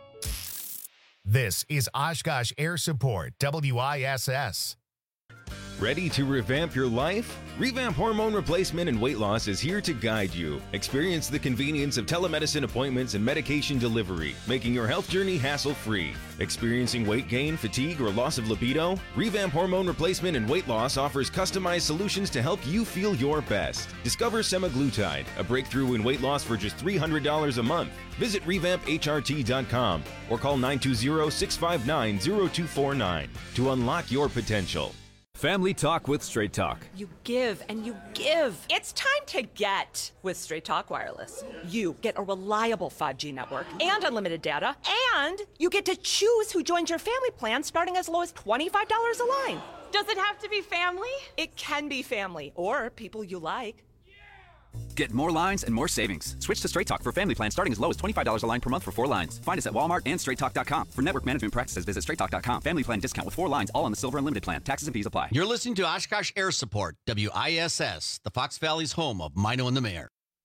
This is Oshkosh Air Support, W I S S. Ready to revamp your life? Revamp Hormone Replacement and Weight Loss is here to guide you. Experience the convenience of telemedicine appointments and medication delivery, making your health journey hassle-free. Experiencing weight gain, fatigue, or loss of libido? Revamp Hormone Replacement and Weight Loss offers customized solutions to help you feel your best. Discover semaglutide, a breakthrough in weight loss for just three hundred dollars a month. Visit revamp H R T dot com or call nine two zero, six five nine, zero two four nine to unlock your potential. Family Talk with Straight Talk. You give and you give. It's time to get with Straight Talk Wireless. You get a reliable five G network and unlimited data, and you get to choose who joins your family plan starting as low as twenty-five dollars a line. Does it have to be family? It can be family or people you like. Get more lines and more savings. Switch to Straight Talk for family plan starting as low as twenty-five dollars a line per month for four lines. Find us at Walmart and straight talk dot com. For network management practices, visit straight talk dot com. Family plan discount with four lines, all on the Silver Unlimited plan. Taxes and fees apply. You're listening to Oshkosh Air Support, W I S S, the Fox Valley's home of Mino and the Mayor.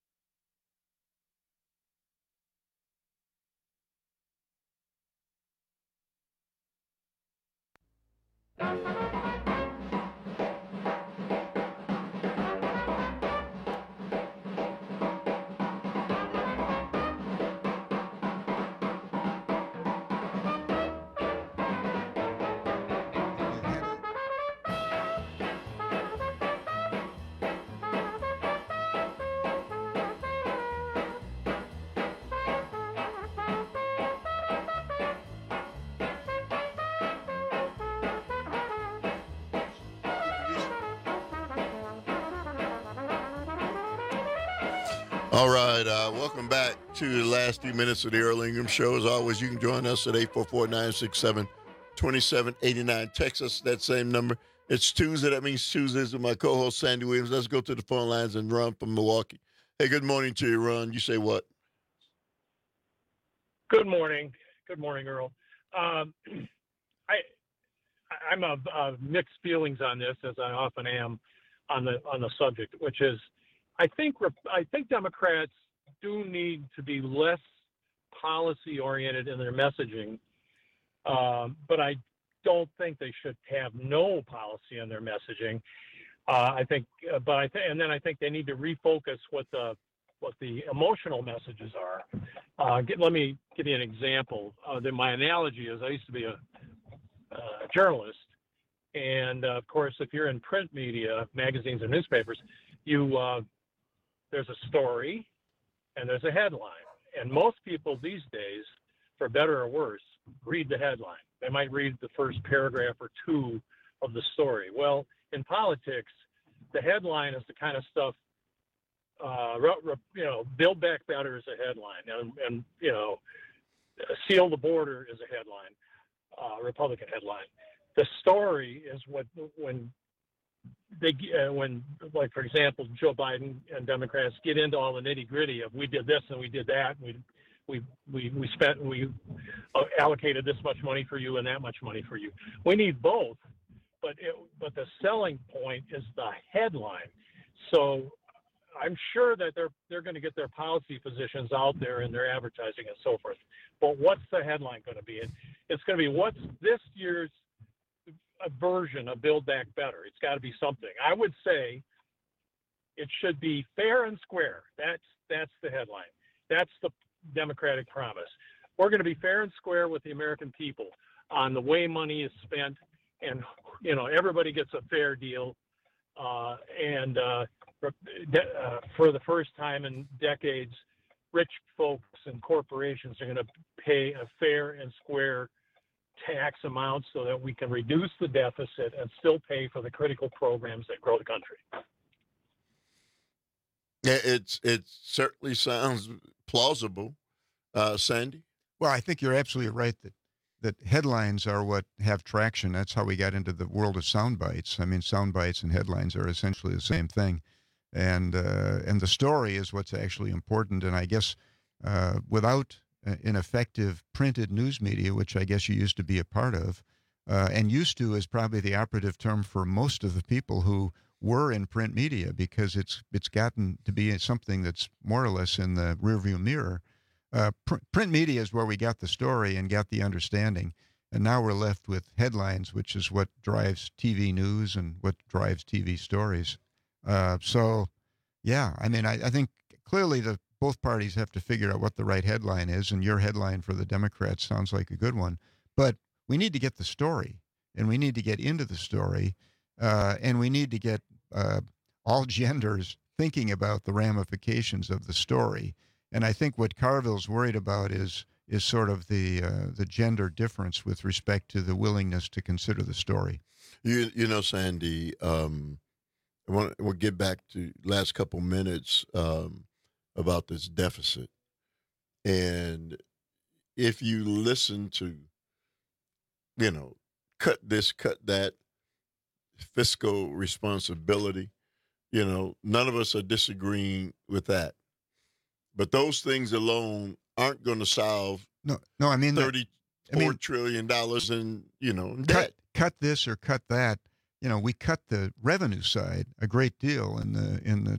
All right, uh, welcome back to the last few minutes of the Earl Ingram Show. As always, you can join us at eight four four, nine six seven, two seven eight nine. Text us that same number. It's Tuesday. That means Tuesdays with my co-host, Sandy Williams. Let's go to the phone lines and Ron from Milwaukee. Hey, good morning to you, Ron. You say what? Good morning. Good morning, Earl. Um, I, I'm of, of mixed feelings on this, as I often am on the on the subject, which is I think I think Democrats do need to be less policy oriented in their messaging, um, but I don't think they should have no policy in their messaging. Uh, I think, uh, but I think, and then I think they need to refocus what the what the emotional messages are. Uh, get, let me give you an example. Uh, then my analogy is I used to be a, a journalist, and uh, of course, if you're in print media, magazines and newspapers, you uh, there's a story and there's a headline. And most people these days, for better or worse, read the headline. They might read the first paragraph or two of the story. Well, in politics, the headline is the kind of stuff, uh, you know, Build Back Better is a headline. And, and you know, Seal the Border is a headline, uh, Republican headline. The story is what, when they uh, when like for example Joe Biden and Democrats get into all the nitty gritty of we did this and we did that, and we we we we spent we allocated this much money for you and that much money for you. We need both, but it, but the selling point is the headline. So I'm sure that they're they're going to get their policy positions out there in their advertising and so forth. But what's the headline going to be? It's going to be what's this year's a version of Build Back Better. It's got to be something. I would say it should be fair and square. That's that's the headline. That's the Democratic promise. We're going to be fair and square with the American people on the way money is spent, and you know everybody gets a fair deal. Uh, and uh, uh, for the first time in decades, rich folks and corporations are going to pay a fair and square tax amounts so that we can reduce the deficit and still pay for the critical programs that grow the country. Yeah, it's it certainly sounds plausible, uh, Sandy. Well, I think you're absolutely right that that headlines are what have traction. That's how we got into the world of sound bites. I mean, sound bites and headlines are essentially the same thing, and uh, and the story is what's actually important. And I guess uh, without an effective printed news media, which I guess you used to be a part of, uh, and used to is probably the operative term for most of the people who were in print media, because it's it's gotten to be something that's more or less in the rearview mirror. Uh, pr- print media is where we got the story and got the understanding. And now we're left with headlines, which is what drives T V news and what drives T V stories. Uh, so, yeah, I mean, I, I think clearly the both parties have to figure out what the right headline is, and your headline for the Democrats sounds like a good one. But we need to get the story, and we need to get into the story, uh, and we need to get uh, all genders thinking about the ramifications of the story. And I think what Carville's worried about is is sort of the uh, the gender difference with respect to the willingness to consider the story. You you know, Sandy, um, I want we'll get back to last couple minutes um, about this deficit, and if you listen to, you know, cut this, cut that, fiscal responsibility, you know, none of us are disagreeing with that, but those things alone aren't going to solve no, no. I mean, thirty-four I mean, trillion dollars in, you know, in cut, debt. Cut this or cut that. You know, we cut the revenue side a great deal in the in the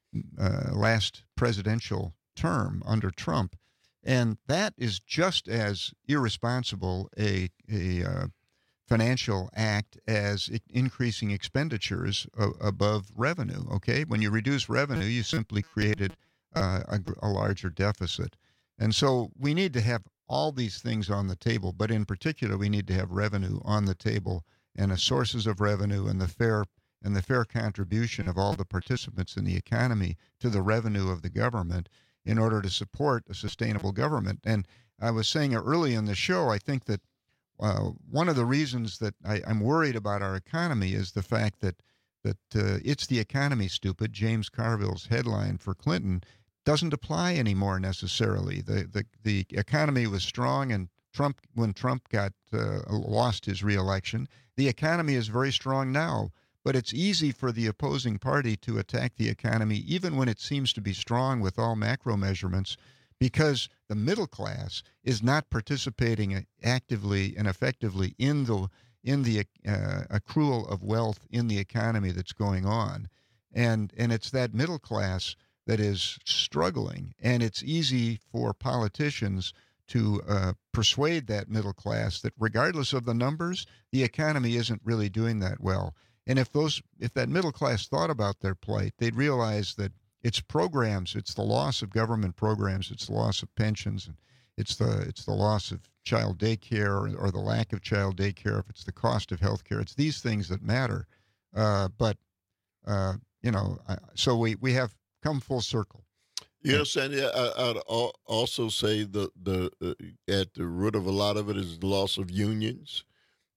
uh, last presidential term under Trump, and that is just as irresponsible a a uh, financial act as I- increasing expenditures a- above revenue. Okay, when you reduce revenue, you simply created uh, a, a larger deficit. And so we need to have all these things on the table, but in particular, we need to have revenue on the table and the sources of revenue and the fair and the fair contribution of all the participants in the economy to the revenue of the government in order to support a sustainable government. And I was saying early in the show, I think that uh, one of the reasons that I, I'm worried about our economy is the fact that that uh, it's the economy, stupid, James Carville's headline for Clinton, doesn't apply anymore necessarily. The the the economy was strong, and Trump when Trump got uh, lost his reelection, the economy is very strong now. But it's easy for the opposing party to attack the economy, even when it seems to be strong with all macro measurements, because the middle class is not participating actively and effectively in the in the uh, accrual of wealth in the economy that's going on, and and it's that middle class that is struggling, and it's easy for politicians to uh, persuade that middle class that regardless of the numbers, the economy isn't really doing that well. And if those, if that middle class thought about their plight, they'd realize that it's programs, it's the loss of government programs, it's the loss of pensions, and it's the it's the loss of child daycare or, or the lack of child daycare. If it's the cost of health care, it's these things that matter. Uh, but uh, you know, I, so we we have come full circle. You know, Sandy, I, I'd al- also say the the uh, at the root of a lot of it is the loss of unions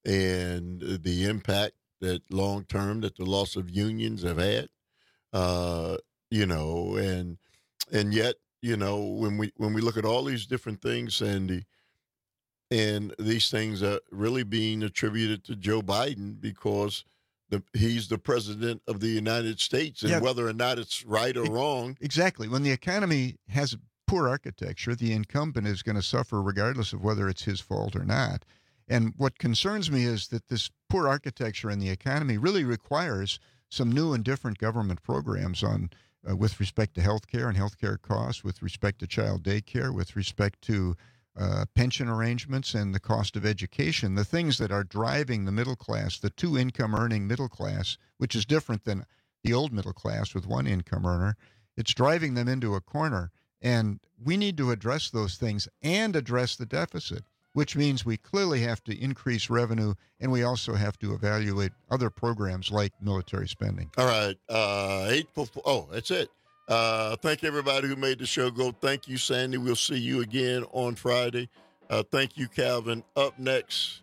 and the impact that long term that the loss of unions have had. Uh, you know, and and yet, you know, when we when we look at all these different things, Sandy, and these things are really being attributed to Joe Biden because The, he's the president of the United States, and Yeah. whether or not it's right or wrong. Exactly. When the economy has poor architecture, the incumbent is going to suffer regardless of whether it's his fault or not. And what concerns me is that this poor architecture in the economy really requires some new and different government programs on uh, with respect to health care and health care costs, with respect to child daycare, with respect to Uh, pension arrangements and the cost of education, the things that are driving the middle class, the two income earning middle class, which is different than the old middle class with one income earner. It's driving them into a corner. And we need to address those things and address the deficit, which means we clearly have to increase revenue, and we also have to evaluate other programs like military spending. All right. Uh, eight. Oh, that's it. Uh, thank everybody who made the show go. Thank you, Sandy. We'll see you again on Friday. Uh, thank you, Calvin. Up next,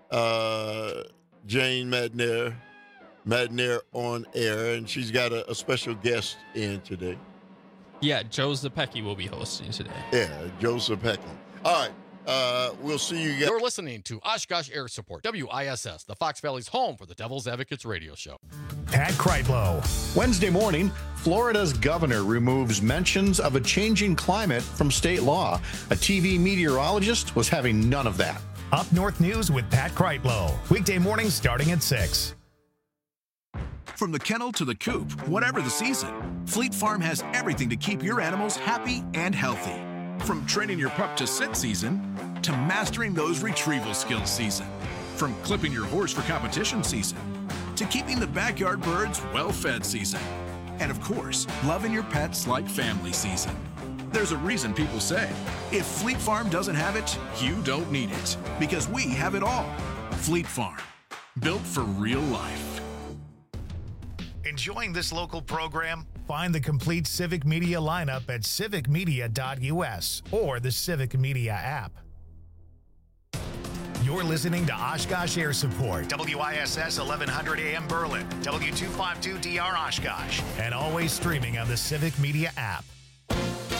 uh, Jane Madner, Madner on air, and she's got a, a special guest in today. Yeah, Joe Zepecki will be hosting today. Yeah, Joe Zepecki. All right. Uh, we'll see you guys. You're listening to Oshkosh Air Support, W I S S, the Fox Valley's home for the Devil's Advocates radio show. Pat Kreitlow. Wednesday morning, Florida's governor removes mentions of a changing climate from state law. A T V meteorologist was having none of that. Up North News with Pat Kreitlow. Weekday mornings starting at six. From the kennel to the coop, whatever the season, Fleet Farm has everything to keep your animals happy and healthy. From training your pup to sit season to mastering those retrieval skills season. From clipping your horse for competition season to keeping the backyard birds well-fed season. And of course, loving your pets like family season. There's a reason people say, if Fleet Farm doesn't have it, you don't need it. Because we have it all. Fleet Farm, built for real life. Enjoying this local program? Find the complete Civic Media lineup at civic media dot U S or the Civic Media app. You're listening to Oshkosh Air Support, W I S S eleven hundred A M Berlin, W two fifty-two D R Oshkosh, and always streaming on the Civic Media app.